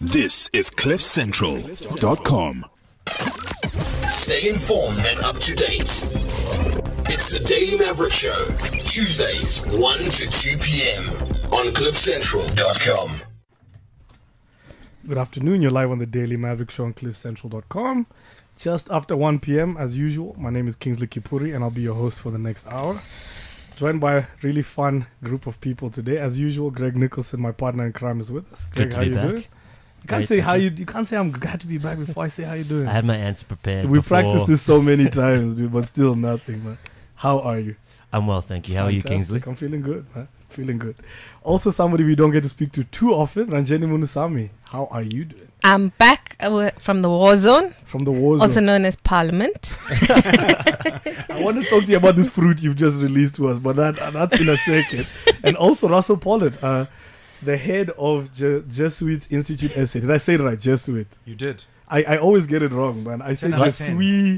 This is CliffCentral.com. Stay informed and up to date. It's the Daily Maverick Show, Tuesdays, 1 to 2 p.m. on CliffCentral.com. Good afternoon. You're live on the Daily Maverick Show on CliffCentral.com. Just after 1 p.m. as usual. My name is Kingsley Kipuri and I'll be your host for the next hour. Joined by a really fun group of people today. As usual, Greg Nicholson, my partner in crime, is with us. Greg, Good to how be you back. doing? You can't say how you can't say I'm glad to be back before I say how you doing. I had my answer prepared. We before. practiced this so many times, dude, but still nothing, man. How are you? I'm well, thank you. How are you, Kingsley? I'm feeling good, man. Feeling good. Also, somebody we don't get to speak to too often, Ranjeni Munusamy. How are you doing? I'm back from the war zone, From the war also zone. known as Parliament. I want to talk to you about this fruit you've just released to us, but that's in a second. And also Russell Pollard, the head of Jesuits Institute SA. Did I say it right? Jesuit. You did. I always get it wrong, man. I say 10 out of 10. Jesuit.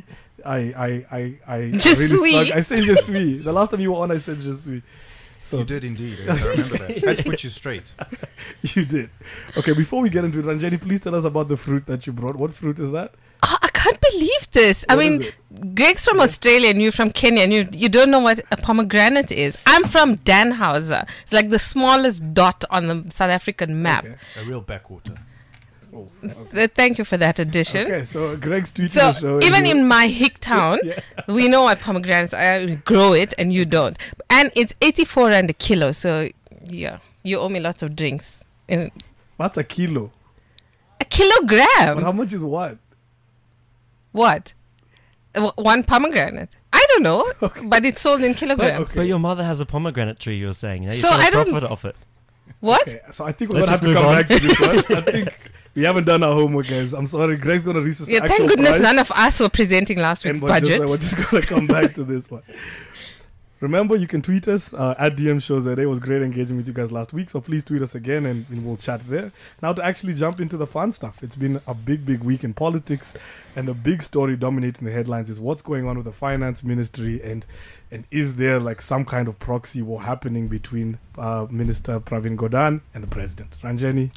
Jesuit. I say Jesuit. The last time you were on, I said Jesuit. So You did indeed. I remember that. I had to put you straight. You did. Okay, before we get into it, Ranjani, please tell us about the fruit that you brought. What fruit is that? Oh, I can't believe this. I What is mean, it? Greg's from Australia and you're from Kenya and you don't know what a pomegranate is. I'm from Danhauser. It's like the smallest dot on the South African map. Okay. A real backwater. Oh, okay. Thank you for that addition. Okay, so Greg's tweeting So the show. even in my hick town, Yeah. we know what pomegranates are. I grow it and you don't. And it's 84 rand a kilo. So yeah, you owe me lots of drinks. In That's a kilo. a kilogram. But how much is what? What? One pomegranate? I don't know, but it's sold in kilograms. Okay. But your mother has a pomegranate tree, you were saying. You So so I I don't- profit off it. What? Okay, so I think we're Let's going to have to just come move back to this one. I think we haven't done our homework, guys. I'm sorry. Greg's going to research Yeah, the thank actual goodness price. none of us were presenting last week's And budget. we're just going to come back to this one. Remember, you can tweet us at DM Shows that it was great engaging with you guys last week. So please tweet us again and we'll chat there. Now to actually jump into the fun stuff. It's been a big week in politics. And the big story dominating the headlines is what's going on with the finance ministry and is there like some kind of proxy war happening between Minister Pravin Gordhan and the president? Ranjani,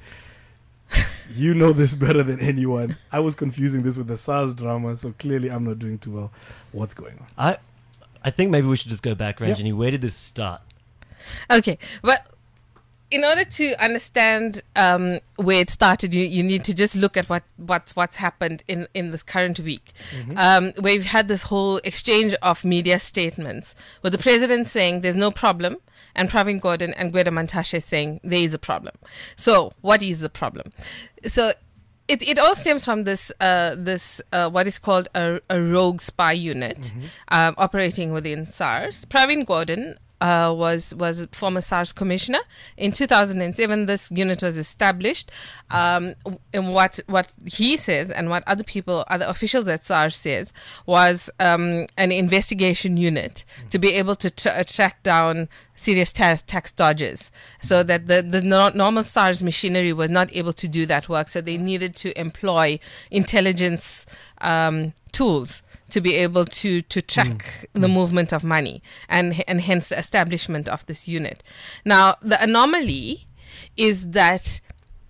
you know this better than anyone. I was confusing this with the SARS drama, so clearly I'm not doing too well. What's going on? I think maybe we should just go back, Yeah. Ranjani. Where did this start? Okay, but in order to understand where it started, you need to just look at what's happened in this current week, where we've had this whole exchange of media statements with the president saying there's no problem, and Pravin Gordhan and Gweda Mantashe saying there is a problem. So what is the problem? So it all stems from this what is called a rogue spy unit operating within SARS. Pravin Gordhan was a former SARS commissioner. In 2007, this unit was established. And what he says and what other officials at SARS says was an investigation unit to be able to track down serious tax dodgers, so that the normal SARS machinery was not able to do that work. So they needed to employ intelligence tools to be able to track the movement of money and hence the establishment of this unit. Now, the anomaly is that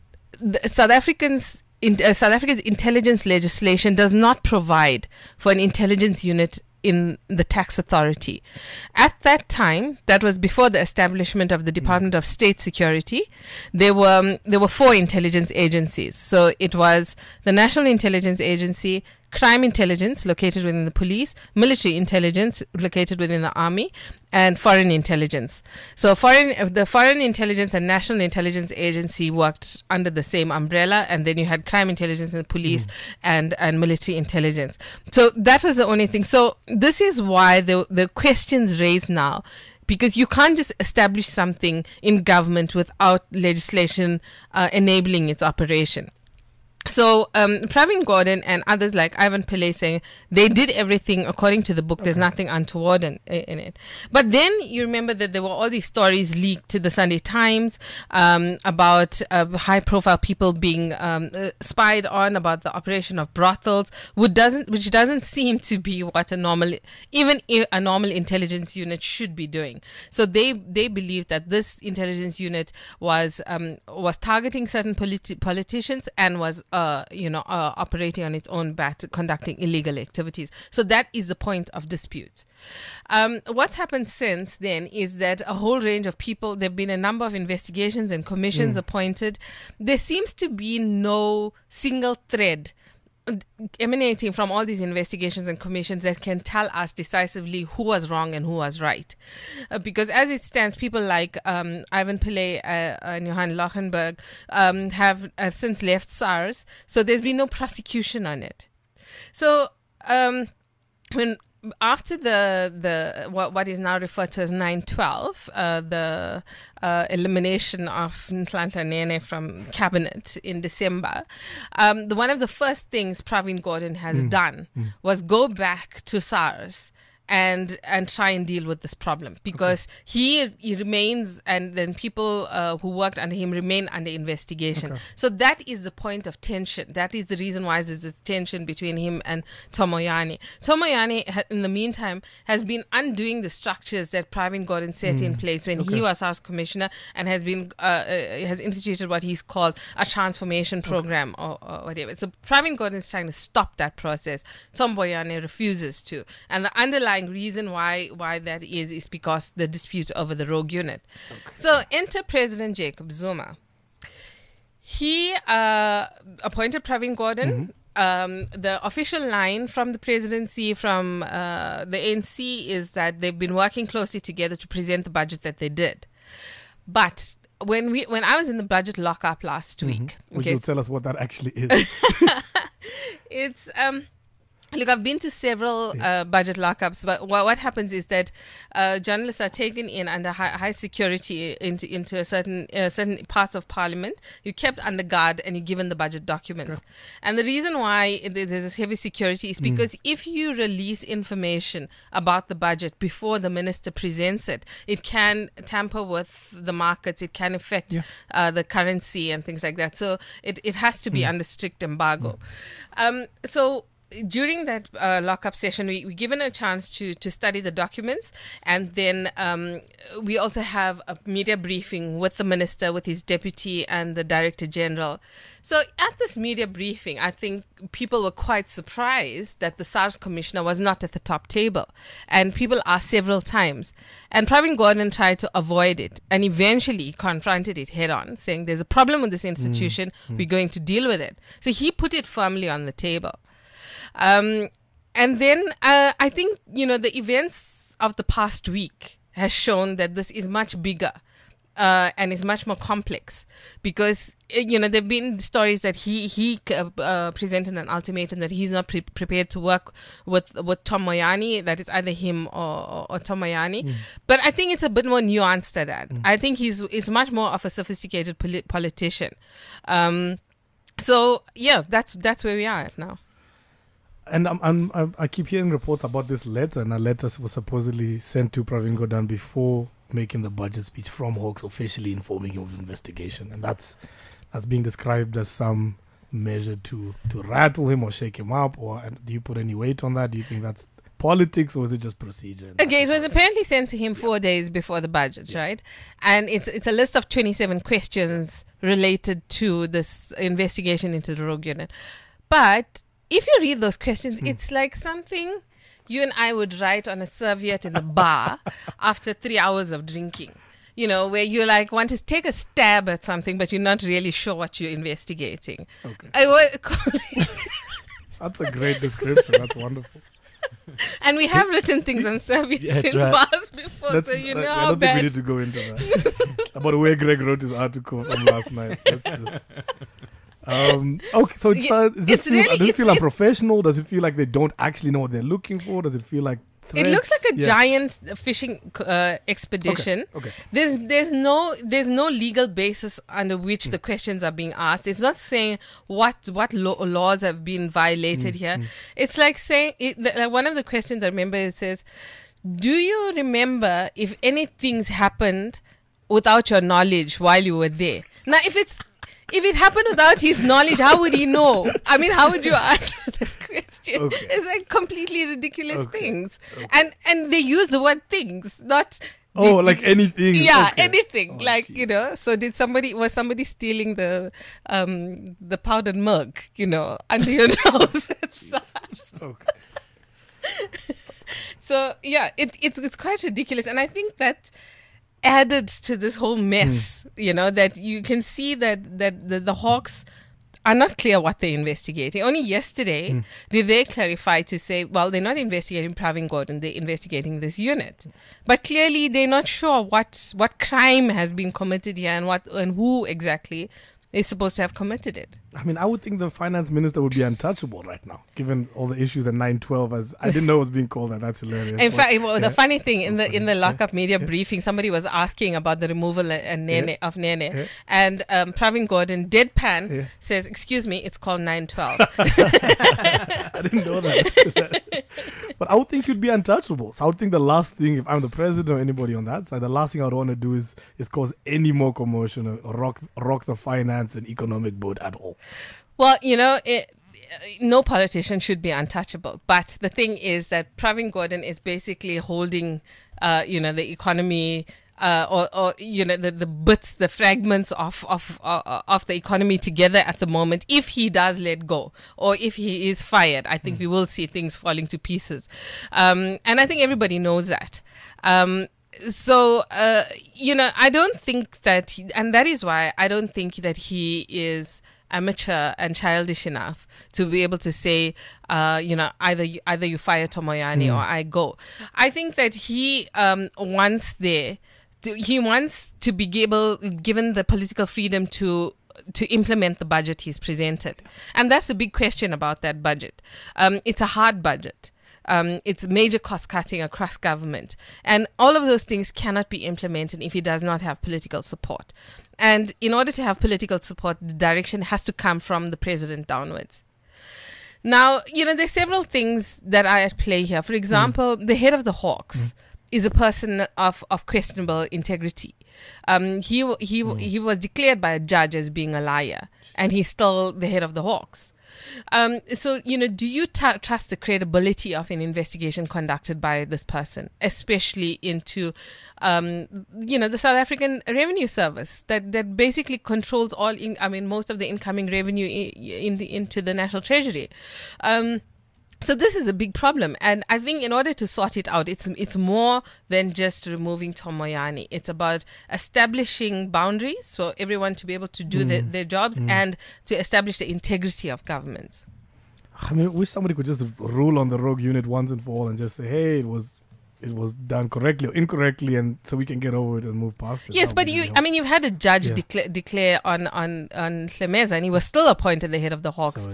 South Africa's intelligence legislation does not provide for an intelligence unit in the tax authority. At that time, that was before the establishment of the Department of State Security, there were 4 intelligence agencies. So it was the National Intelligence Agency, crime intelligence located within the police, military intelligence located within the army, and foreign intelligence. So the foreign intelligence and national intelligence agency worked under the same umbrella, and then you had crime intelligence and police and military intelligence. So that was the only thing. So this is why the questions raised now, because you can't just establish something in government without legislation enabling its operation. So Pravin Gordhan and others like Ivan Pillay saying they did everything according to the book. There's nothing untoward in it. But then you remember that there were all these stories leaked to the Sunday Times about high-profile people being spied on, about the operation of brothels, which doesn't seem to be what a normal intelligence unit should be doing. So they believe that this intelligence unit was targeting certain politicians and was operating on its own bat, conducting illegal activities. So that is the point of dispute. What's happened since then is that a whole range of people, there have been a number of investigations and commissions appointed. There seems to be no single thread emanating from all these investigations and commissions that can tell us decisively who was wrong and who was right. Because as it stands, people like Ivan Pillay and Johan Lochenberg have since left SARS, so there's been no prosecution on it. So after the what is now referred to as 9/12, the elimination of Nhlanhla Nene from cabinet in December, one of the first things Pravin Gordhan has done was go back to SARS and try and deal with this problem, because he remains, and then people who worked under him remain under investigation. So that is the point of tension. That is the reason why there's this tension between him and Tom Moyane. Tom Moyane, in the meantime, has been undoing the structures that Pravin Gordhan set in place when he was House Commissioner, and has been has instituted what he's called a transformation program or whatever. So Pravin Gordhan is trying to stop that process. Tom Moyane refuses to, and the underlying reason why that is because the dispute over the rogue unit. So enter President Jacob Zuma. He appointed Pravin Gordhan. The official line from the presidency, from the ANC, is that they've been working closely together to present the budget that they did. But when I was in the budget lockup last week, would you tell us what that actually is? It's look, I've been to several budget lockups, but what happens is that journalists are taken in under high security into a certain parts of Parliament. You're kept under guard and you're given the budget documents. And the reason why there's this heavy security is because if you release information about the budget before the minister presents it, it can tamper with the markets. It can affect the currency and things like that. So it has to be under strict embargo. So during that lockup session, we given a chance to study the documents, and then we also have a media briefing with the minister, with his deputy, and the director general. So at this media briefing, I think people were quite surprised that the SARS commissioner was not at the top table, and people asked several times. And Pravin Gordhan tried to avoid it, and eventually confronted it head on, saying there's a problem with this institution, we're going to deal with it. So he put it firmly on the table. And then I think, the events of the past week has shown that this is much bigger and is much more complex, because, there have been stories that he presented an ultimatum that he's not prepared to work with Tom Moyane, that is either him or Tom Moyane. But I think it's a bit more nuanced than that. I think it's much more of a sophisticated politician. So, yeah, that's where we are at now. And I keep hearing reports about this letter, and a letter was supposedly sent to Pravin Gordhan before making the budget speech from Hawks, officially informing him of the investigation, and that's being described as some measure to rattle him or shake him up. Or do you put any weight on that? Do you think that's politics, or is it just procedure? Okay, so it was apparently sent to him 4 days before the budget, right? And it's a list of 27 questions related to this investigation into the rogue unit, but if you read those questions, it's like something you and I would write on a serviette in a bar after 3 hours of drinking. Where you want to take a stab at something, but you're not really sure what you're investigating. Okay. That's a great description. That's wonderful. And we have written things on serviettes in bars before, so you know how I don't bad. think we need to go into that. About where Greg wrote his article from last night. That's just... okay, so does it feel unprofessional? Does it feel like they don't actually know what they're looking for? Does it feel like It looks like a Yeah. giant fishing expedition. Okay. There's no legal basis under which the questions are being asked. It's not saying what laws have been violated here. It's like saying like one of the questions I remember, it says, "Do you remember if anything's happened without your knowledge while you were there?" Now, if it happened without his knowledge, how would he know? I mean, how would you answer the question? Okay. It's like completely ridiculous Okay. things. And they use the word things, not... Like anything. Yeah, Okay. anything. Oh, like, jeez. so was somebody stealing the powdered milk, under your nose and such? Okay. So yeah, it's quite ridiculous, and I think that added to this whole mess. That you can see that the Hawks are not clear what they're investigating. Only yesterday did they clarify to say, well, they're not investigating Pravin Gordhan, they're investigating this unit. But clearly they're not sure what crime has been committed here and who exactly is supposed to have committed it. I mean, I would think the finance minister would be untouchable right now, given all the issues at 912. As I didn't know it was being called that. That's hilarious. In fact, the funny thing So in the lockup media briefing, somebody was asking about the removal of Nene, and Pravin Gordhan, deadpan, says, "Excuse me, it's called 912." I didn't know that. But I would think you'd be untouchable. So I would think the last thing, if I'm the president or anybody on that side, the last thing I'd want to do is cause any more commotion or rock the finance and economic boat at all. Well, no politician should be untouchable. But the thing is that Pravin Gordhan is basically holding, the economy, the bits, the fragments of the economy together at the moment. If he does let go, or if he is fired, I think we will see things falling to pieces. And I think everybody knows that. So, I don't think that, and that is why I don't think that he is amateur and childish enough to be able to say, either you fire Tomoyani or I go. I think that he wants to be given the political freedom to implement the budget he's presented. And that's the big question about that budget. It's a hard budget. It's major cost cutting across government. And all of those things cannot be implemented if he does not have political support. And in order to have political support, the direction has to come from the president downwards. Now, there's several things that are at play here. For example, the head of the Hawks is a person of questionable integrity. He was declared by a judge as being a liar, and he's still the head of the Hawks. So, do you trust the credibility of an investigation conducted by this person, especially into, the South African Revenue Service that basically controls most of the incoming revenue into the National Treasury? So this is a big problem, and I think in order to sort it out, it's more than just removing Tomoyani. It's about establishing boundaries for everyone to be able to do their jobs and to establish the integrity of government. I mean, I wish somebody could just rule on the rogue unit once and for all and just say, hey, it was done correctly or incorrectly, and so we can get over it and move past it. Yes, but you've had a judge declare on Hlemeza, and he was still appointed the head of the Hawks.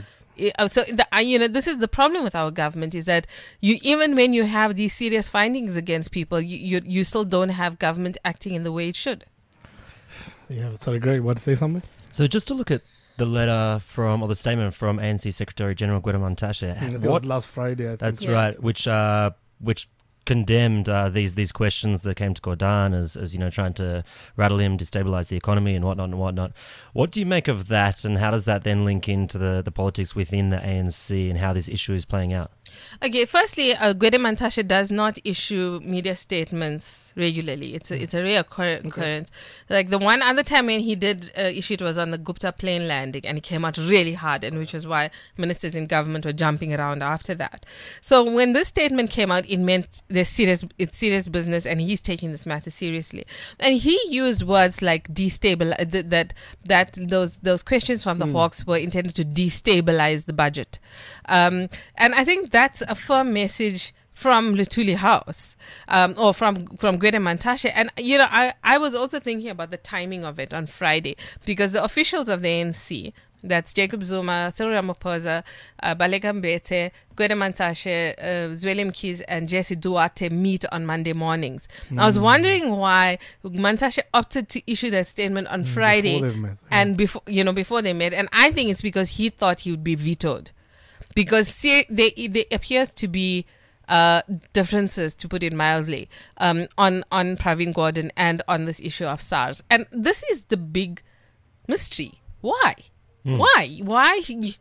This is the problem with our government, is that even when you have these serious findings against people, you still don't have government acting in the way it should. Yeah, sorry, Greg, want to say something? So just to look at the letter or the statement from ANC Secretary General Gwede Mantashe. I think it was last Friday, I think. That's right, which condemned these questions that came to Gordhan as trying to rattle him, destabilize the economy and whatnot. What do you make of that, and how does that then link into the politics within the ANC and how this issue is playing out? Okay, firstly, Gwede Mantashe does not issue media statements regularly. It's a rare occurrence. Like the one other time when he did issue it was on the Gupta plane landing, and it came out really hard, and which was why ministers in government were jumping around after that. So when this statement came out, it meant it's serious business, and he's taking this matter seriously. And he used words like destabilize, that those questions from the Hawks were intended to destabilize the budget. And I think that's a firm message from Luthuli House, or from Gwede Mantashe. And, I was also thinking about the timing of it on Friday, because the officials of the ANC That's Jacob Zuma, Cyril Ramaphosa, Baleka Mbete, Gwede Mantashe, Zweli Mkhize, and Jesse Duarte meet on Monday mornings. I was wondering why Mantashe opted to issue that statement on Friday before they've met, and before they met. And I think it's because he thought he would be vetoed. Because there appears to be differences, to put it mildly, on Pravin Gordhan and on this issue of SARS. And this is the big mystery. Why? Why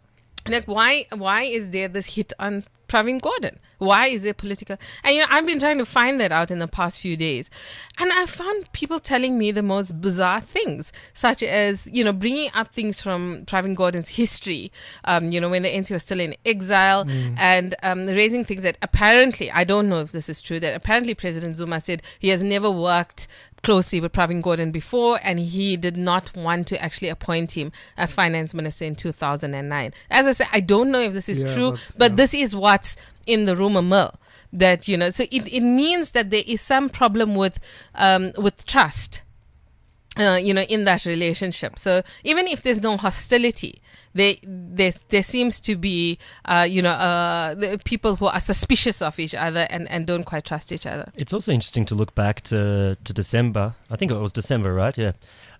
is there this hit on Pravin Gordhan? Why is there political? And I've been trying to find that out in the past few days, and I found people telling me the most bizarre things, such as bringing up things from Pravin Gordhan's history, when the NC was still in exile, and raising things that apparently, I don't know if this is true, that apparently President Zuma said he has never worked closely with Pravin Gordhan before, and he did not want to actually appoint him as finance minister in 2009. As I said, I don't know if this is true, but this is what's in the rumor mill. That so it means that there is some problem with trust, in that relationship. So even if there's no hostility, there seems to be the people who are suspicious of each other and don't quite trust each other. It's also interesting to look back to December. I think it was December, right? Yeah,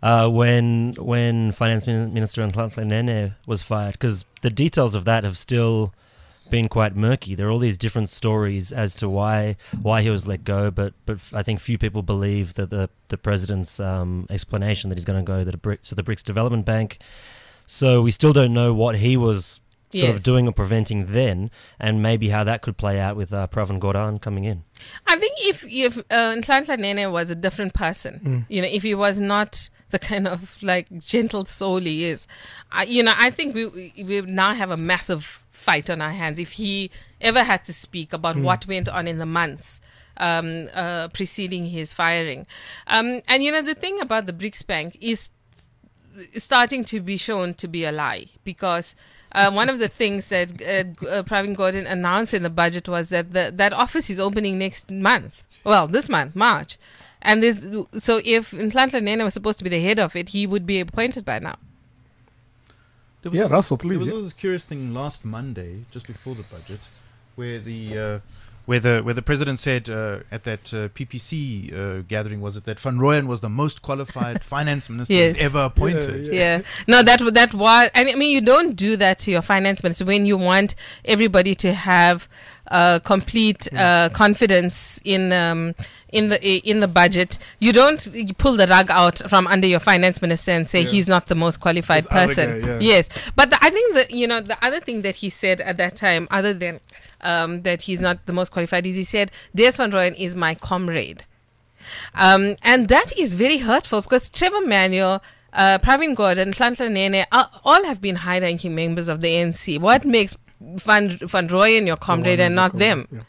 when Finance Minister Nhlanhla Nene was fired, because the details of that have still been quite murky. There are all these different stories as to why he was let go, but I think few people believe that the president's explanation that he's going to go to the BRICS Development Bank. So we still don't know what he was sort of doing or preventing then, and maybe how that could play out with Pravin Gordhan coming in. I think if Nhlanhla Nene was a different person, if he was not the kind of gentle soul he is, I think we now have a massive fight on our hands if he ever had to speak about what went on in the months preceding his firing. And the thing about the BRICS Bank is starting to be shown to be a lie, because one of the things that Pravin Gordhan announced in the budget was that that office is opening next month. Well, this month, March. And so if Nhlanhla Nene was supposed to be the head of it, he would be appointed by now. Russell, please. There was this curious thing last Monday, just before the budget, where the president said at that PPC gathering, was it that Van Rooyen was the most qualified finance minister he's ever appointed? Yeah. No, that was. I mean, you don't do that to your finance minister when you want everybody to have complete confidence in the budget. You pull the rug out from under your finance minister and say he's not the most qualified person. Guy, Yes, but I think that the other thing that he said at that time, other than that he's not the most qualified, is he said Des Van Rooyen is my comrade, and that is very hurtful, because Trevor Manuel, Pravin Gordhan, Nhlanhla Nene all have been high-ranking members of the ANC. What makes Van Rooyen your comrade and not them? Yeah.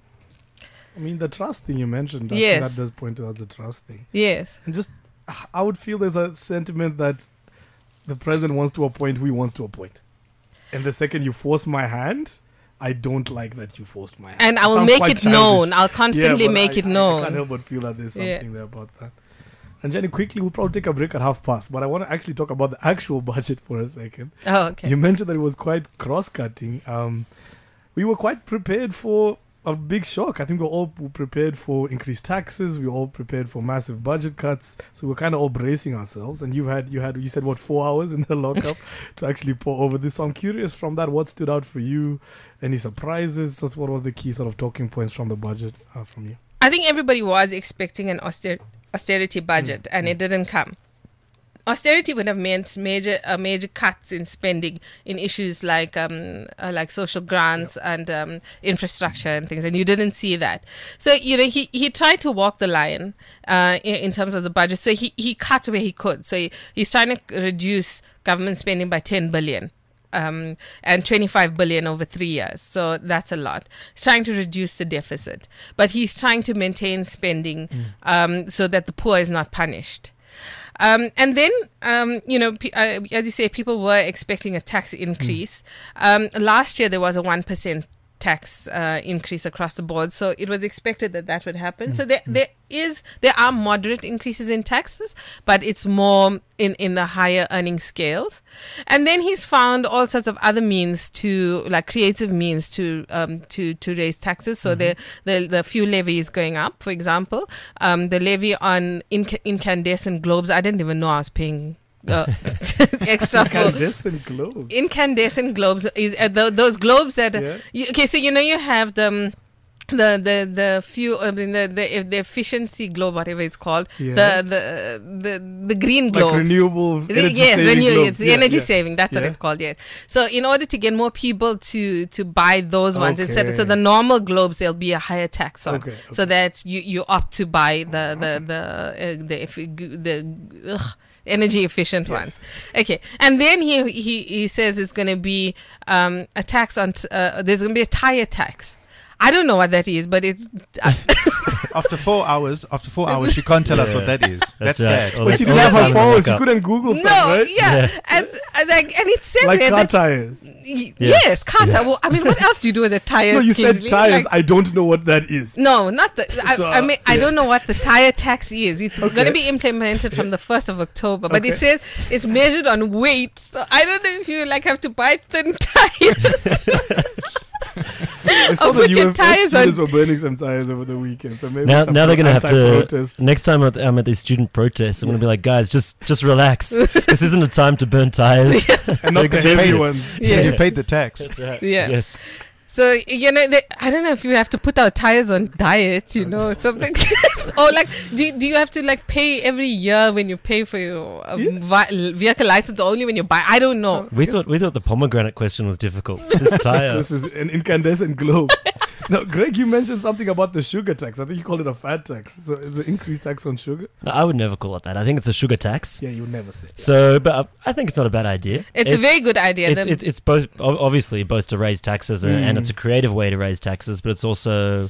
I mean, the trust thing you mentioned, I think that does point to the trust thing. Yes. And just, I would feel there's a sentiment that the president wants to appoint who he wants to appoint. And the second you force my hand, I don't like that you forced my hand. And I will make it known. I'll constantly make it known. I can't help but feel that there's something there about that. And Jenny, quickly, we'll probably take a break at 5:30, but I want to actually talk about the actual budget for a second. Oh, okay. You mentioned that it was quite cross-cutting. We were quite prepared for a big shock. I think we're all prepared for increased taxes. We're all prepared for massive budget cuts. So we're kind of all bracing ourselves. And you said, 4 hours in the lockup to actually pour over this. So I'm curious from that, what stood out for you? Any surprises? What were the key sort of talking points from the budget from you? I think everybody was expecting an austerity budget, and it didn't come. Austerity would have meant major cuts in spending in issues like social grants and infrastructure and things, and you didn't see that. So he tried to walk the line in terms of the budget. So he cut where he could. So he's trying to reduce government spending by 10 billion. And 25 billion over 3 years. So that's a lot. He's trying to reduce the deficit, but he's trying to maintain spending so that the poor is not punished. And then, as you say, people were expecting a tax increase. Last year, there was a 1% tax increase across the board. So it was expected that would happen. So there are moderate increases in taxes, but it's more in the higher earning scales. And then he's found all sorts of other means creative means to raise taxes. So the fuel levy is going up, for example. The levy on incandescent globes, I didn't even know I was paying extra for Incandescent globes. Incandescent globes is those globes that okay, so you have the fuel, the efficiency globe, whatever it's called, the green globes, like renewable energy saving globes. The energy saving, that's what it's called. Yes. So in order to get more people to buy those ones instead, so the normal globes there'll be a higher tax on, so that you opt to buy the energy efficient ones. Okay, and then he says it's going to be a tax on there's going to be a tire tax. I don't know what that is, but it's After 4 hours, she can't tell us what that is. That's sad. But she didn't have her phone. She couldn't Google stuff, right? And it says like car tires. Yes, car tires. Well, I mean, what else do you do with the tires? No, you said Kingsley? tires. I don't know what that is. No, not the. I mean, I don't know what the tire tax is. It's going to be implemented from the 1st of October, but it says it's measured on weight. So I don't know if you have to buy thin tires. I saw the UFS students were burning some tires over the weekend, so maybe now they're going to have to. Next time I'm at these student protests, I'm going to be like, guys, just relax. This isn't a time to burn tires. And not the heavy ones. You paid the tax. That's right. Yeah. Yes. So, I don't know if you have to put our tires on diet, something. Or do you have to pay every year when you pay for your vehicle license, or only when you buy? I don't know. We thought the pomegranate question was difficult. This tire. This is an incandescent globe. Now, Greg, you mentioned something about the sugar tax. I think you called it a fat tax. So the increased tax on sugar? No, I would never call it that. I think it's a sugar tax. Yeah, you would never say. So, but I think it's not a bad idea. It's a very good idea. It's both, obviously, both to raise taxes and it's a creative way to raise taxes, but it's also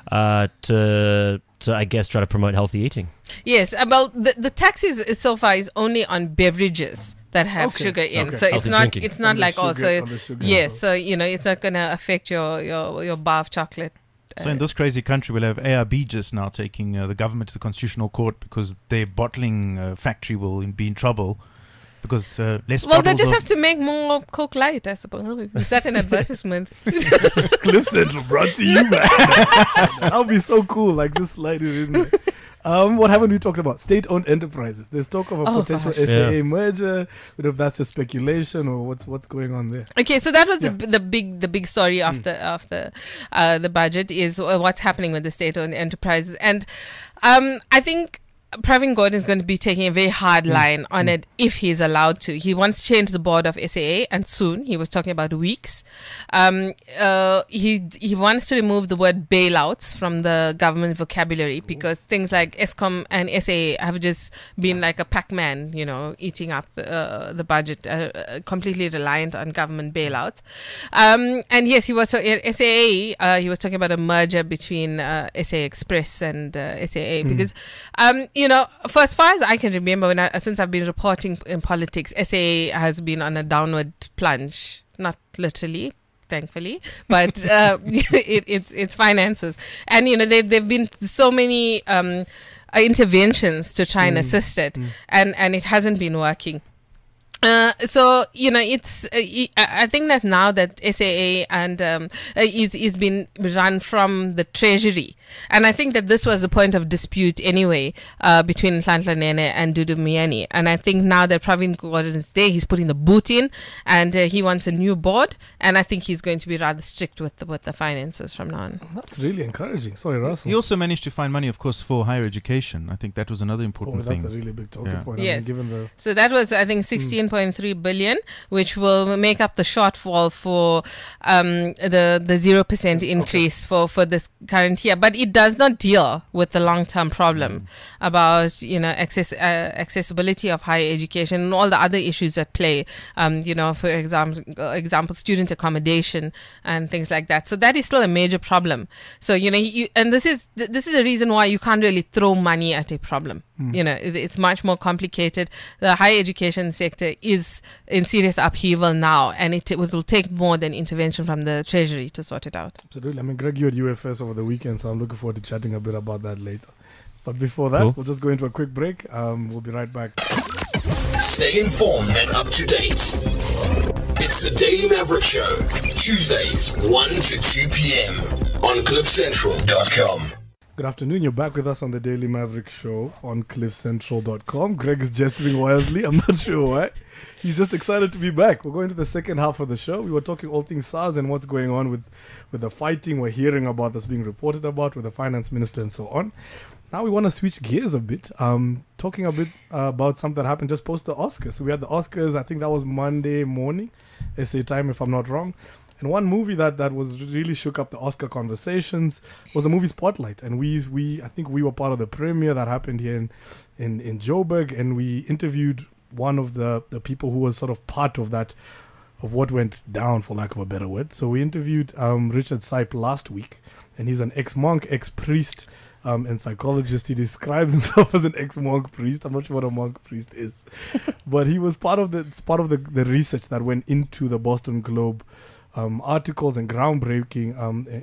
to I guess try to promote healthy eating. Yes, well, the tax is so far is only on beverages that have sugar in, so it's not like also so it's not going to affect your bar of chocolate. So in this crazy country, we'll have ARB just now taking the government to the Constitutional Court because their bottling factory will be in trouble because less. Well, they just have to make more Coke Light, I suppose. Is that an advertisement? Cliff Central brought to you, man. That would be so cool. Just slide it in there. What haven't we talked about? State-owned enterprises. There's talk of a potential SAA merger. But if that's just speculation or what's going on there? Okay, so that was the big story of the budget is what's happening with the state-owned enterprises, and I think Pravin Gordhan is going to be taking a very hard line on it if he's allowed to. He wants to change the board of SAA, and soon. He was talking about weeks. He wants to remove the word bailouts from the government vocabulary because things like Eskom and SAA have just been like a Pac-Man, eating up the budget, completely reliant on government bailouts. And yes, he was SAA. He was talking about a merger between SA Express and SAA because for as far as I can remember, since I've been reporting in politics, SAA has been on a downward plunge, not literally, thankfully, but it's finances, and they've been so many interventions to try and assist it, and it hasn't been working. So it's I think that now that SAA and is been run from the treasury, and I think that this was a point of dispute anyway between Nhlanhla Nene and Dudu Myeni, and I think now that Pravin Gordhan is there, he's putting the boot in, and he wants a new board, and I think he's going to be rather strict with the finances from now on. That's really encouraging. Sorry, Russell. He also managed to find money, of course, for higher education. I think that was another important thing. That's a really big talking point. Yes. I mean, so that was, I think, 16.3 billion, which will make up the shortfall for the 0% increase for this current year. But it does not deal with the long-term problem about accessibility of higher education and all the other issues at play. For example, student accommodation and things like that. So that is still a major problem. So and this is the reason why you can't really throw money at a problem. It's much more complicated. The higher education sector is in serious upheaval now, and it will take more than intervention from the Treasury to sort it out. Absolutely. I mean, Greg, you at UFS over the weekend, so I'm looking forward to chatting a bit about that later. But before that, Cool. we'll just go into a quick break. We'll be right back. Stay informed and up to date. It's the Daily Maverick Show, Tuesdays, 1 to 2 p.m. on CliffCentral.com. Good afternoon. You're back with us on the Daily Maverick Show on CliffCentral.com. Greg is gesturing wildly. I'm not sure why. He's just excited to be back. We're going to the second half of the show. We were talking all things SARS and what's going on with the fighting. We're hearing about that's being reported about with the finance minister and so on. Now we want to switch gears a bit, talking a bit about something that happened just post the Oscars. So we had the Oscars, I think that was Monday morning, SA time if I'm not wrong. And one movie that was really shook up the Oscar conversations was the movie Spotlight. And I think we were part of the premiere that happened here in Joburg, and we interviewed one of the people who was sort of part of that, of what went down, for lack of a better word. So we interviewed Richard Sipe last week, and he's an ex-monk, ex-priest, and psychologist. He describes himself as an ex-monk priest. I'm not sure what a monk priest is, but he was part of the research that went into the Boston Globe articles and groundbreaking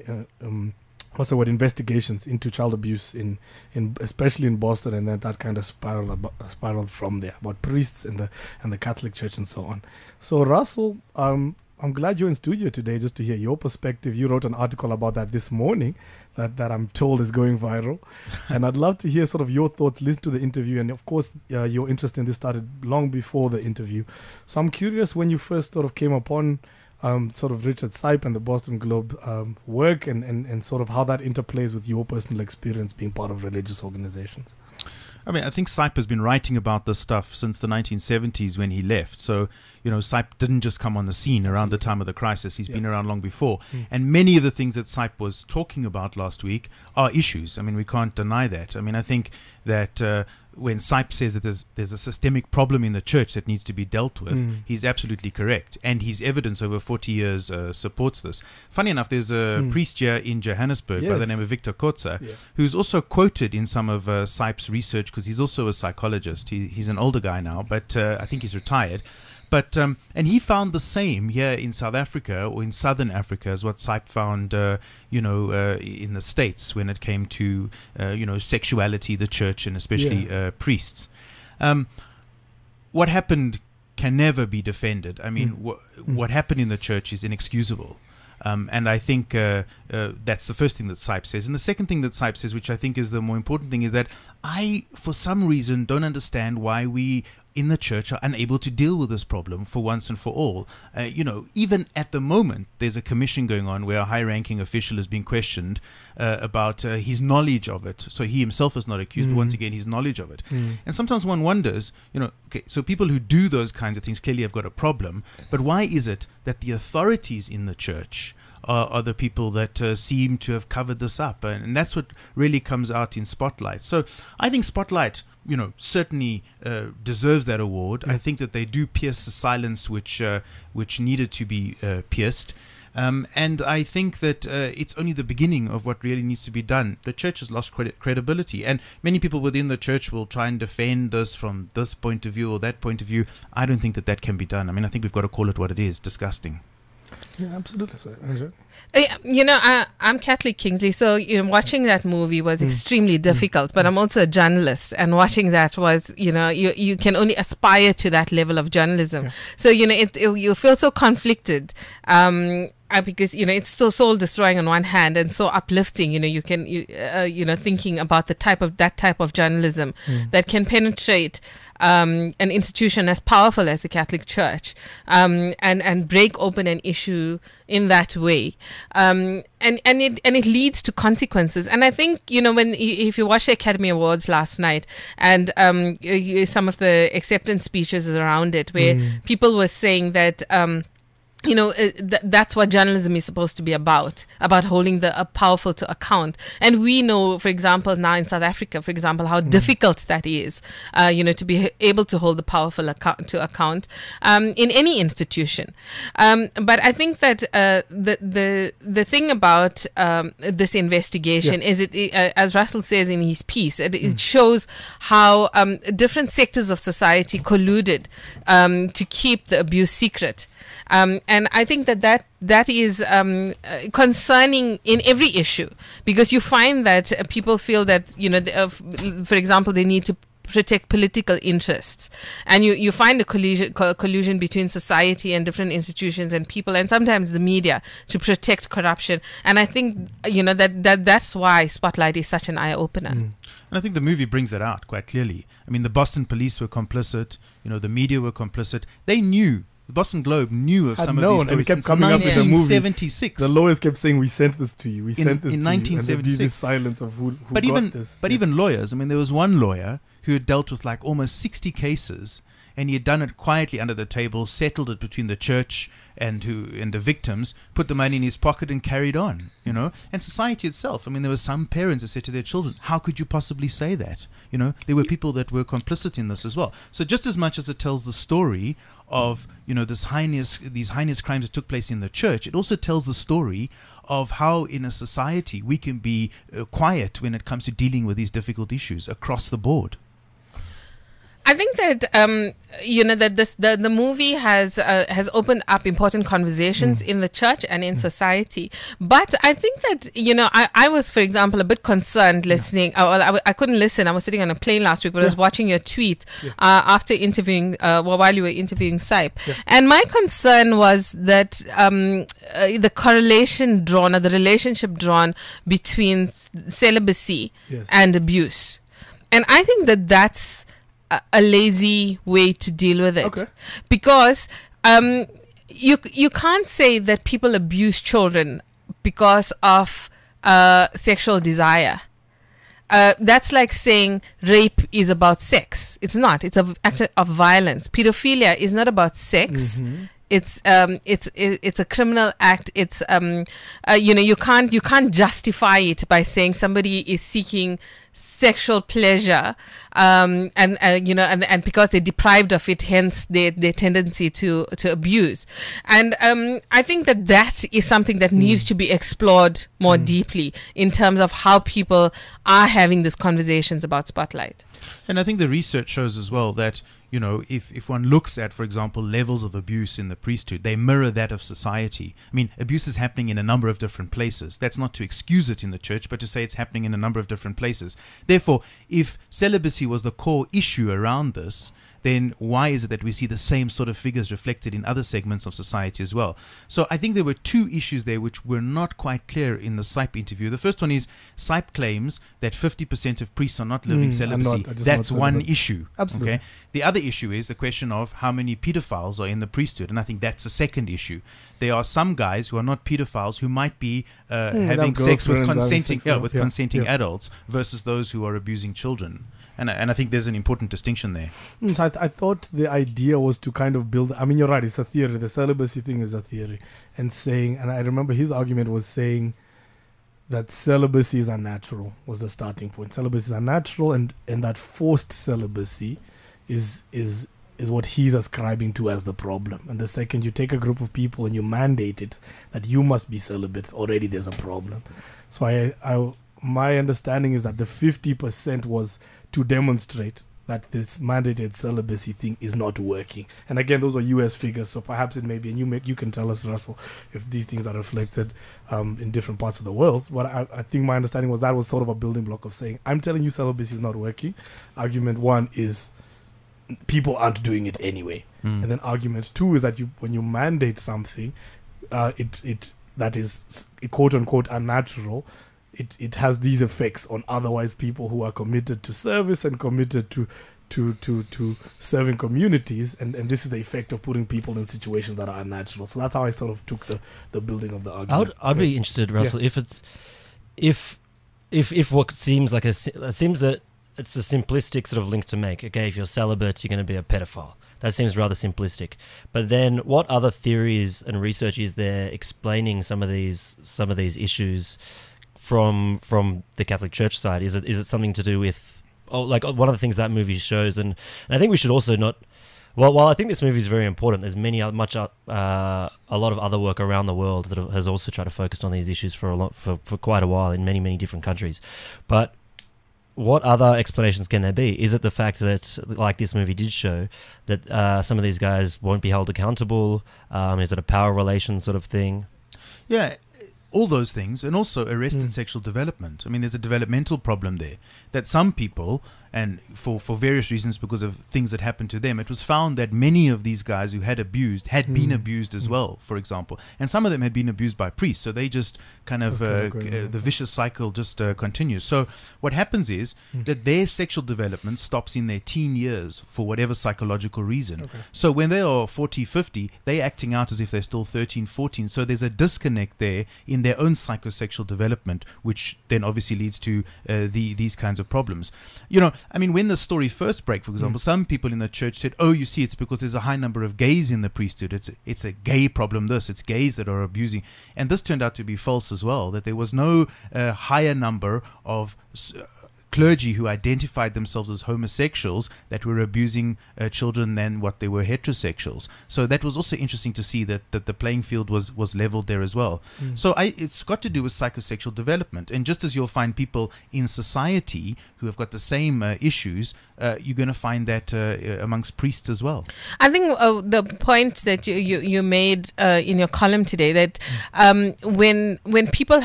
investigations into child abuse in especially in Boston, and then that kind of spiraled from there about priests and the Catholic Church and so on. So Russell, I'm glad you're in studio today just to hear your perspective. You wrote an article about that this morning that I'm told is going viral. And I'd love to hear sort of your thoughts, listen to the interview. And of course, your interest in this started long before the interview. So I'm curious when you first sort of came upon sort of Richard Sipe and the Boston Globe work and sort of how that interplays with your personal experience being part of religious organizations. I mean, I think Sipe has been writing about this stuff since the 1970s when he left. So, Sipe didn't just come on the scene around the time of the crisis. He's been around long before. And many of the things that Sipe was talking about last week are issues. I mean, we can't deny that. I mean, I think that when Sipe says that there's a systemic problem in the church that needs to be dealt with, he's absolutely correct. And his evidence over 40 years supports this. Funny enough, there's a priest here in Johannesburg by the name of Victor Kotza, who's also quoted in some of Sipe's research, because he's also a psychologist. He's an older guy now, but I think he's retired. But and he found the same here in South Africa or in Southern Africa as what Sipe found, in the States when it came to, sexuality, the church, and especially priests. What happened can never be defended. I mean, what happened in the church is inexcusable. And I think that's the first thing that Sipe says. And the second thing that Sipe says, which I think is the more important thing, is that I, for some reason, don't understand why we in the church are unable to deal with this problem for once and for all. Even at the moment, there's a commission going on where a high-ranking official is being questioned about his knowledge of it. So he himself is not accused, but once again, his knowledge of it. And sometimes one wonders, okay, so people who do those kinds of things clearly have got a problem, but why is it that the authorities in the church are the people that seem to have covered this up? And that's what really comes out in Spotlight. So I think Spotlight, certainly deserves that award. I think that they do pierce the silence which needed to be pierced. And I think that it's only the beginning of what really needs to be done. The church has lost credibility, and many people within the church will try and defend this from this point of view or that point of view. I don't think that can be done. I mean, I think we've got to call it what it is: disgusting. Yeah, absolutely. Sorry. I'm Catholic, Kingsley, so watching that movie was extremely difficult, but I'm also a journalist, and watching that was, you can only aspire to that level of journalism. So, you feel so conflicted. Because it's so soul destroying on one hand and so uplifting. You can thinking about that type of journalism that can penetrate an institution as powerful as the Catholic Church, and break open an issue in that way, and it leads to consequences. And I think if you watch the Academy Awards last night and some of the acceptance speeches around it, where people were saying that that's what journalism is supposed to be about holding the powerful to account. And we know, for example, now in South Africa, for example, how difficult that is, to be able to hold the powerful to account in any institution. But I think that the thing about this investigation is as Russell says in his piece, it shows how different sectors of society colluded to keep the abuse secret. And I think that is concerning in every issue, because you find that people feel that, for example, they need to protect political interests, and you find a collusion between society and different institutions and people, and sometimes the media, to protect corruption. And I think that's why Spotlight is such an eye opener. And I think the movie brings that out quite clearly. I mean, the Boston police were complicit. The media were complicit. They knew. The Boston Globe knew of some of these stories, and it kept since coming up in the movie. 1976. The lawyers kept saying, "We sent this to you. We sent this in to 1976. you." And this silence of who but got even this. But even lawyers. I mean, there was one lawyer who had dealt with like almost 60 cases, and he had done it quietly under the table, settled it between the church and the victims, put the money in his pocket and carried on, And society itself, I mean, there were some parents who said to their children, how could you possibly say that? There were people that were complicit in this as well. So just as much as it tells the story of, these heinous crimes that took place in the church, it also tells the story of how in a society we can be quiet when it comes to dealing with these difficult issues across the board. I think that that the movie has opened up important conversations in the church and in society. But I think that I was, for example, a bit concerned listening. I couldn't listen. I was sitting on a plane last week, but I was watching your tweet after interviewing, while you were interviewing Saip. And my concern was that the correlation drawn, or the relationship drawn between celibacy and abuse, and I think that that's a lazy way to deal with it, because you can't say that people abuse children because of sexual desire. That's like saying rape is about sex. It's not. It's an act of violence. Pedophilia is not about sex. It's a criminal act. It's you can't justify it by saying somebody is seeking sexual pleasure, and because they're deprived of it, hence their tendency to abuse. And I think that is something that needs to be explored more deeply in terms of how people are having these conversations about Spotlight. And I think the research shows as well that, if one looks at, for example, levels of abuse in the priesthood, they mirror that of society. I mean, abuse is happening in a number of different places. That's not to excuse it in the church, but to say it's happening in a number of different places. Therefore, if celibacy was the core issue around this, then why is it that we see the same sort of figures reflected in other segments of society as well? So I think there were two issues there which were not quite clear in the Saip interview. The first one is Saip claims that 50% of priests are not living celibacy. That's one issue. Absolutely. Okay. The other issue is the question of how many pedophiles are in the priesthood, and I think that's the second issue. There are some guys who are not pedophiles who might be having sex with consenting adults versus those who are abusing children. And I think there's an important distinction there. So I thought the idea was to kind of build... I mean, you're right, it's a theory. The celibacy thing is a theory. And I remember his argument was saying that celibacy is unnatural, was the starting point. Celibacy is unnatural, and that forced celibacy is what he's ascribing to as the problem. And the second you take a group of people and you mandate it, that you must be celibate, already there's a problem. So my understanding is that the 50% was to demonstrate that this mandated celibacy thing is not working. And again, those are US figures, so perhaps it may be, and you can tell us, Russell, if these things are reflected in different parts of the world. But I think my understanding was that was sort of a building block of saying, I'm telling you celibacy is not working. Argument one is people aren't doing it anyway. And then argument two is that when you mandate something, it that is quote unquote unnatural, it has these effects on otherwise people who are committed to service and committed to serving communities, and this is the effect of putting people in situations that are unnatural. So that's how I sort of took the building of the argument. I'd be interested, Russell, if what seems like it's a simplistic sort of link to make. Okay, if you're celibate, you're going to be a pedophile. That seems rather simplistic. But then, what other theories and research is there explaining some of these issues from the Catholic Church side? Is it something to do with like one of the things that movie shows? And I think we should also not. Well, while I think this movie is very important, there's a lot of other work around the world that has also tried to focus on these issues for quite a while in many different countries. But what other explanations can there be? Is it the fact that, like this movie did show, that some of these guys won't be held accountable? Is it a power relation sort of thing? Yeah, all those things, and also arrested sexual development. I mean, there's a developmental problem there that some people, and for various reasons, because of things that happened to them, it was found that many of these guys who had been abused as well, for example, and some of them had been abused by priests, so they just kind of the vicious cycle just continues. So what happens is that their sexual development stops in their teen years for whatever psychological reason. So when they are 40, 50, they're acting out as if they're still 13, 14, so there's a disconnect there in their own psychosexual development, which then obviously leads to these kinds of problems. I mean, when the story first broke, for example, some people in the church said, "Oh, you see, it's because there's a high number of gays in the priesthood. It's a gay problem. It's gays that are abusing." And this turned out to be false as well. That there was no higher number of clergy who identified themselves as homosexuals that were abusing children than what they were heterosexuals. So that was also interesting to see that the playing field was leveled there as well. So it's got to do with psychosexual development. And just as you'll find people in society who have got the same issues, you're going to find that amongst priests as well. I think the point that you made in your column today, that when people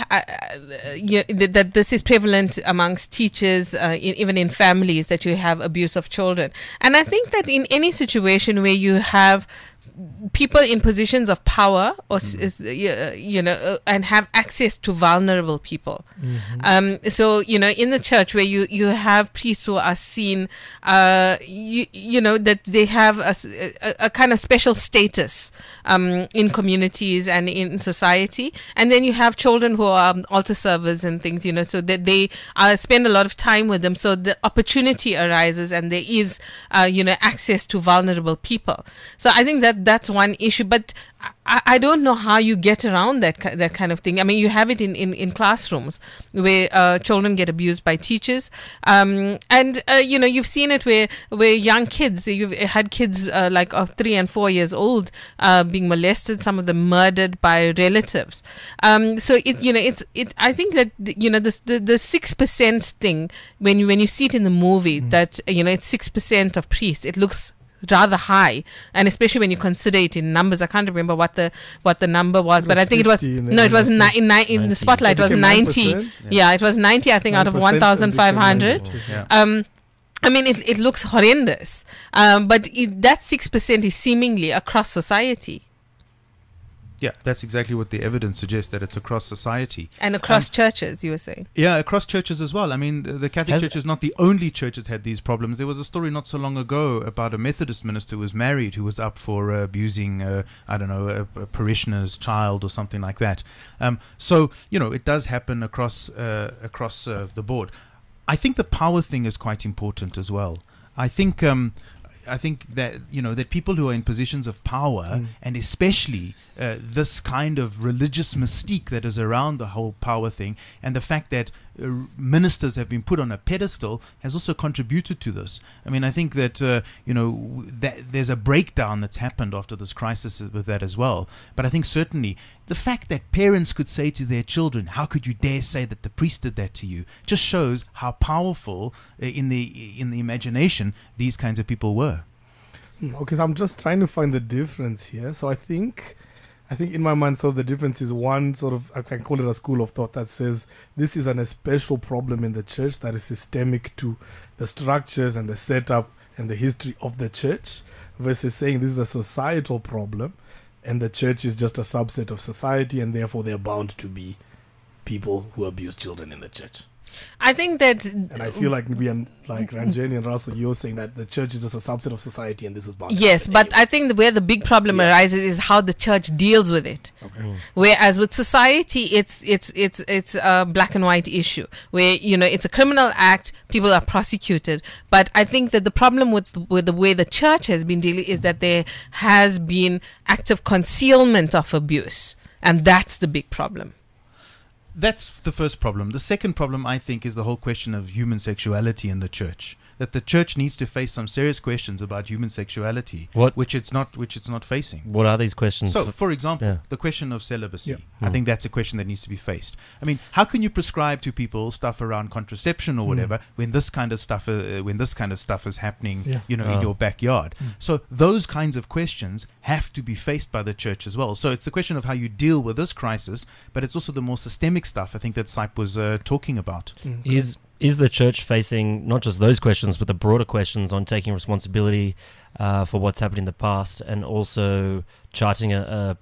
that this is prevalent amongst teachers, even in families, that you have abuse of children. And I think that in any situation where you have people in positions of power, or and have access to vulnerable people. So in the church where you have priests who are seen, that they have a kind of special status in communities and in society, and then you have children who are altar servers and things, so that they spend a lot of time with them, so the opportunity arises, and there is access to vulnerable people. So I think that's one issue, but I don't know how you get around that kind of thing. I mean, you have it in classrooms where children get abused by teachers, and you've seen it where young kids, you've had kids like of 3 and 4 years old being molested, some of them murdered by relatives. So I think that the 6% thing, when you see it in the movie, that it's 6% of priests, it looks rather high, and especially when you consider it in numbers. I can't remember what the number was, but I think it was in the spotlight. It was 90. Yeah, it was 90. I think out of 1,500. I mean, it looks horrendous, but that 6% is seemingly across society. Yeah, that's exactly what the evidence suggests, that it's across society. And across churches, you were saying. Yeah, across churches as well. I mean, the Catholic Church is not the only church that had these problems. There was a story not so long ago about a Methodist minister who was married, who was up for abusing, a parishioner's child or something like that. So, it does happen across the board. I think the power thing is quite important as well. I think that that people who are in positions of power, and especially this kind of religious mystique that is around the whole power thing, and the fact that ministers have been put on a pedestal, has also contributed to this. I mean, I think that that there's a breakdown that's happened after this crisis with that as well. But I think certainly the fact that parents could say to their children, "How could you dare say that the priest did that to you?" just shows how powerful in the imagination these kinds of people were. Okay, so I'm just trying to find the difference here. So I think in my mind, the difference is one sort of, I can call it a school of thought that says this is a special problem in the church that is systemic to the structures and the setup and the history of the church, versus saying this is a societal problem and the church is just a subset of society, and therefore they're bound to be people who abuse children in the church. I think that And I feel like we are like Ranjani and Russell, you're saying that the church is just a subset of society and this was bound to yes, happen but anyway. I think where the big problem arises is how the church deals with it. Okay. Whereas with society, it's a black and white issue where it's a criminal act, people are prosecuted. But I think that the problem with the way the church has been dealing is that there has been active concealment of abuse, and that's the big problem. That's the first problem. The second problem, I think, is the whole question of human sexuality in the church. That the church needs to face some serious questions about human sexuality, which it's not facing. What are these questions? So, for example, Yeah. the question of celibacy. Yeah. I think that's a question that needs to be faced. I mean, how can you prescribe to people stuff around contraception or whatever when this kind of stuff is happening, in your backyard? So those kinds of questions have to be faced by the church as well. So it's a question of how you deal with this crisis, but it's also the more systemic stuff I think that Saip was talking about. Is the church facing not just those questions, but the broader questions on taking responsibility for what's happened in the past, and also charting a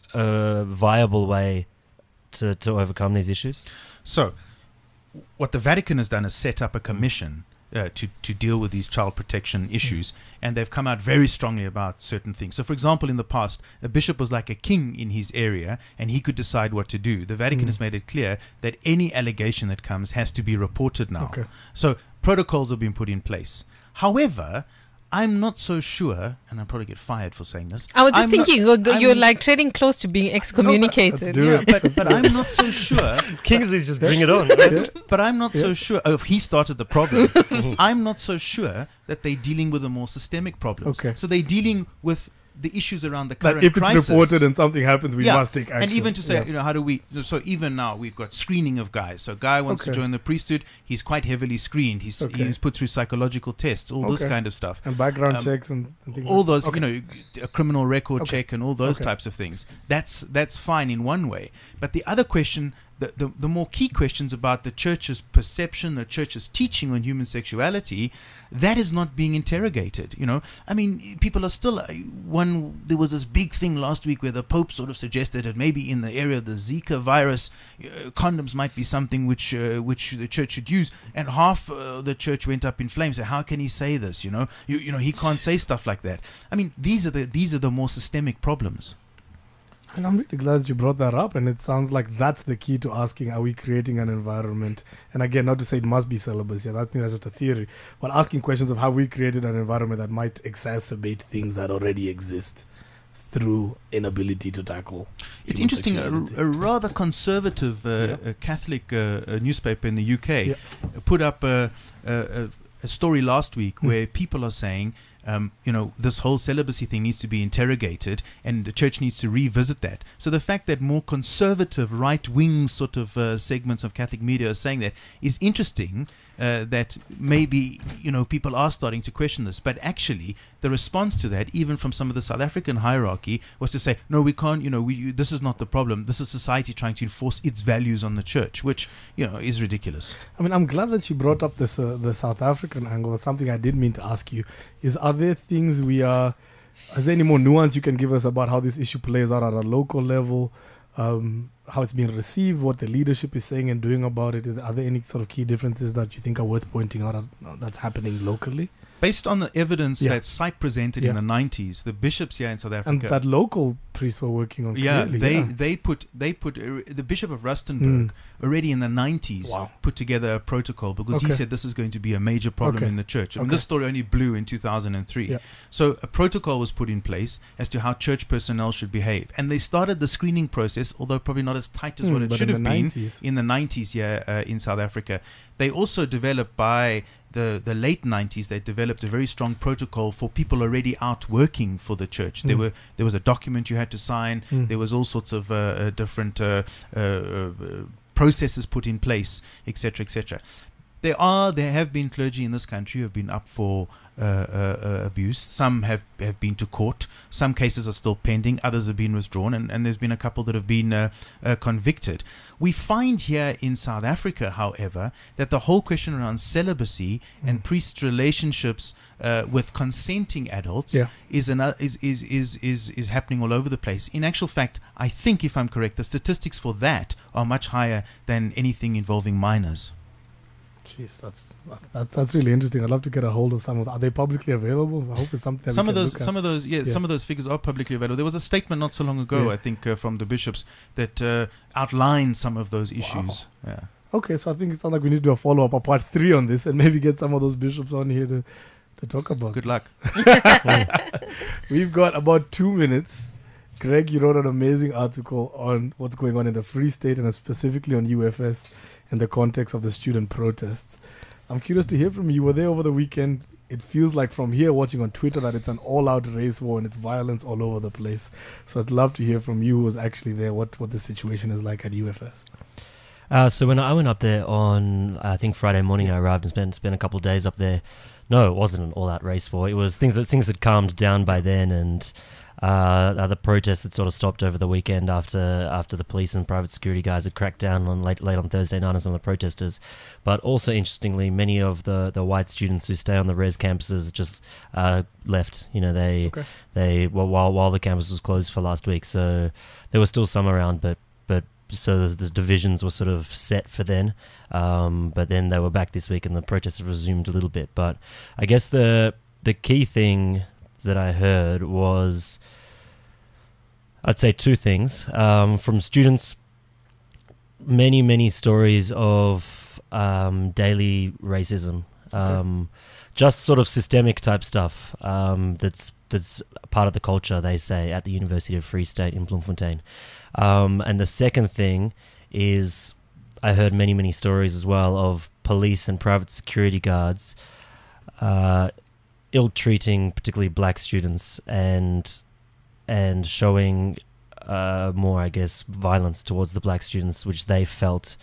viable way to overcome these issues? So, what the Vatican has done is set up a commission to deal with these child protection issues, and they've come out very strongly about certain things. So, for example, in the past, a bishop was like a king in his area, and he could decide what to do. The Vatican has made it clear that any allegation that comes has to be reported now. Okay. So, protocols have been put in place. However, I'm not so sure, and I'll probably get fired for saying this. I was just I'm not- thinking, you're I'm- like treading close to being excommunicated. let's do Yeah, it. but I'm not so sure. Kingsley's just bring it on. But I'm not so sure. Oh, if he started the problem, I'm not so sure that they're dealing with the more systemic problems. Okay. So they're dealing with the issues around the That current if it's crisis. reported and something happens, we must take action. And even to say, Yeah. how do we? So even now we've got screening of guys. So guy wants to Okay. join the priesthood. He's quite heavily screened. He's put through psychological tests, all this Okay. kind of stuff. And background checks and things All like those, Okay. a criminal record Okay. check and all those Okay. types of things. That's fine in one way. But the other question, the more key questions about the church's perception, the church's teaching on human sexuality, that is not being interrogated. I mean, people are still. There was this big thing last week where the Pope sort of suggested that maybe in the area of the Zika virus, condoms might be something which the church should use, and half the church went up in flames. So how can he say this? He can't say stuff like that. I mean, these are the more systemic problems. And I'm really glad that you brought that up, and it sounds like that's the key to asking, are we creating an environment? And again, not to say it must be celibacy, I think that's just a theory, but asking questions of have we created an environment that might exacerbate things that already exist through inability to tackle. It's human interesting, sexuality. a rather conservative Catholic newspaper in the UK put up a story last week where people are saying, this whole celibacy thing needs to be interrogated, and the church needs to revisit that. So the fact that more conservative, right-wing sort of segments of Catholic media are saying that is interesting. That maybe people are starting to question this, but actually the response to that, even from some of the South African hierarchy, was to say, no, we can't. This is not the problem. This is society trying to enforce its values on the church, which is ridiculous. I mean, I'm glad that you brought up this the South African angle. That's something I did mean to ask you. Are there things is there any more nuance you can give us about how this issue plays out at a local level? How it's being received, what the leadership is saying and doing about it? Are there any sort of key differences that you think are worth pointing out that's happening locally? Based on the evidence Yeah. that Saip presented in the 90s, the bishops here in South Africa, And that local priests were working on clearly. they put the Bishop of Rustenburg already in the 90s Wow. put together a protocol because he Okay. said this is going to be a major problem Okay. in the church. I mean, Okay. this story only blew in 2003. Yeah. So a protocol was put in place as to how church personnel should behave, and they started the screening process, although probably not as tight as what it but should in have the been 90s. in the 90s in South Africa. They also developed by the late 90s, they developed a very strong protocol for people already out working for the church. There was a document you had to sign. There was all sorts of different processes put in place, etc., etc. There have been clergy in this country who have been up for abuse. Some have been to court. Some cases are still pending. Others have been withdrawn, and there's been a couple that have been convicted. We find here in South Africa, however, that the whole question around celibacy and priest relationships with consenting adults is happening all over the place. In actual fact, I think, if I'm correct, the statistics for that are much higher than anything involving minors. Jeez, that's really interesting. I'd love to get a hold of some of. Are they publicly available? I hope it's something. That Some we of can those, look at. some of those, yeah, some of those figures are publicly available. There was a statement not so long ago, Yeah. I think, from the bishops that outlined some of those issues. Yeah. Okay, so I think it sounds like we need to do a follow-up, a part 3 on this, and maybe get some of those bishops on here to talk about. Good luck. We've got about 2 minutes. Greg, you wrote an amazing article on what's going on in the Free State and specifically on UFS in the context of the student protests. I'm curious to hear from you. You were there over the weekend. It feels like from here watching on Twitter that it's an all-out race war and it's violence all over the place. So I'd love to hear from you who was actually there, what the situation is like at UFS. So when I went up there on, I think Friday morning, I arrived and spent a couple of days up there. No, it wasn't an all-out race war. It was things had calmed down by then, and the protests had sort of stopped over the weekend after the police and private security guys had cracked down on late on Thursday night on some of the protesters. But also interestingly, many of the white students who stay on the res campuses just left. You know, they while the campus was closed for last week, so there were still some around, but so the divisions were sort of set for then, but then they were back this week and the protests have resumed a little bit. But I guess the key thing that I heard was, I'd say 2 things. From students, many stories of daily racism, just sort of systemic type stuff that's part of the culture, they say, at the University of Free State in Bloemfontein. And the second thing is, I heard many stories as well of police and private security guards ill-treating particularly black students and showing more, I guess, violence towards the black students, which they felt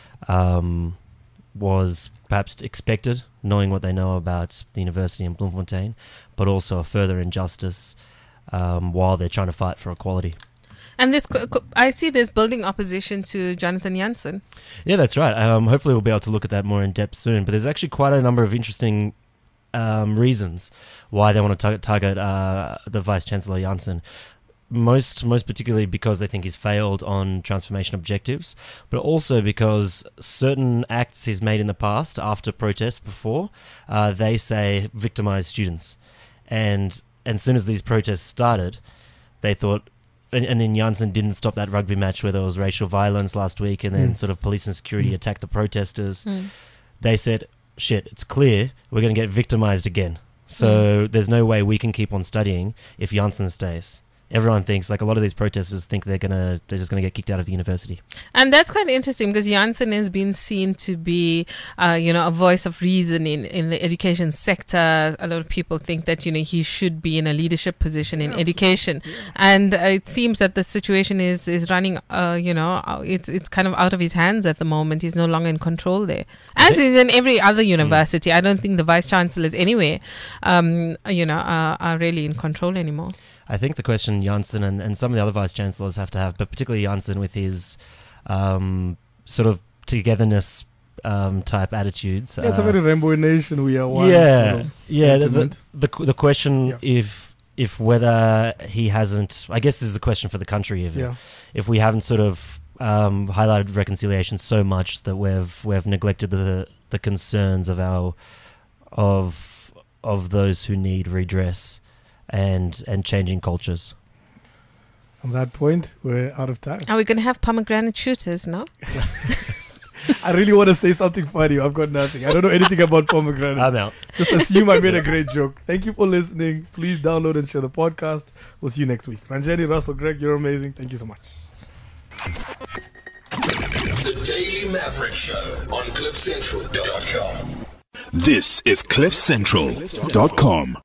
was perhaps expected, knowing what they know about the university in Bloemfontein, but also a further injustice while they're trying to fight for equality. And this, I see there's building opposition to Jonathan Jansen. Yeah, that's right. Hopefully we'll be able to look at that more in depth soon. But there's actually quite a number of interesting reasons why they want to target the Vice-Chancellor Jansen. Most particularly because they think he's failed on transformation objectives, but also because certain acts he's made in the past after protests before, they say victimized students. And as soon as these protests started, they thought, and then Jansen didn't stop that rugby match where there was racial violence last week, and then sort of police and security attacked the protesters. They said, shit, it's clear we're going to get victimized again. So there's no way we can keep on studying if Jansen stays. Everyone thinks, like a lot of these protesters think they're just gonna get kicked out of the university. And that's quite interesting because Jansen has been seen to be, a voice of reason in the education sector. A lot of people think that, he should be in a leadership position in education. Yeah. And it seems that the situation is running, it's kind of out of his hands at the moment. He's no longer in control there. As is in every other university. I don't think the vice-chancellors anywhere, are really in control anymore. I think the question Jansen and some of the other vice-chancellors have to have, but particularly Jansen with his sort of togetherness type attitudes. Yeah, it's a very Rainbow Nation, we are one. The question if whether he hasn't, I guess this is a question for the country, if we haven't sort of highlighted reconciliation so much that we've neglected the concerns of those who need redress. And changing cultures. On that point, we're out of time. Are we going to have pomegranate shooters now? I really want to say something funny. I've got nothing. I don't know anything about pomegranate. I'm out. Just assume I made a great joke. Thank you for listening. Please download and share the podcast. We'll see you next week. Ranjani, Russell, Greg, you're amazing. Thank you so much. The Daily Maverick Show on CliffCentral.com. This is CliffCentral.com.